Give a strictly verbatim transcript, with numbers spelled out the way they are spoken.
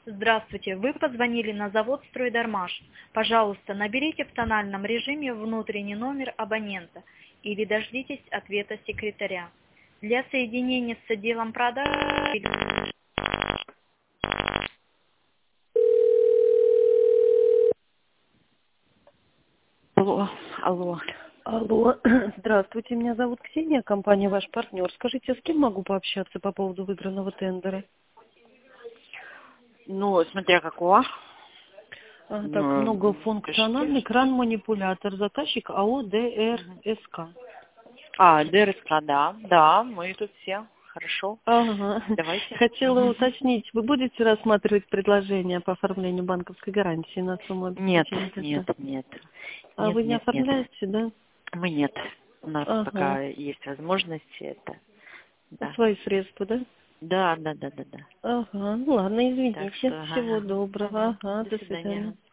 Здравствуйте, вы позвонили на завод «Стройдармаш». Пожалуйста, наберите в тональном режиме внутренний номер абонента или дождитесь ответа секретаря. Для соединения с отделом продаж... Алло, алло. Алло, здравствуйте, меня зовут Ксения, компания «Ваш партнер». Скажите, с кем могу пообщаться по поводу выигранного тендера? Ну, смотря какого. А, так, Ну, многофункциональный пишите. кран-манипулятор, заказчик АО ДРСК. А, ДРСК, да, да, мы тут все. Хорошо. Ага. Давайте. Хотела Мгм. уточнить, вы будете рассматривать предложение по оформлению банковской гарантии на сумму Нет, обеспечения нет, ТТ? нет. А Нет, вы не нет, нет. оформляете, да? Мы нет. У нас Ага. пока есть возможности это. Да. Свои средства, да? Да, да, да, да, да. Ага, ну ладно, Так извините. что, Всего ага. доброго. Мгм. Ага, До до свидания. свидания. Ага.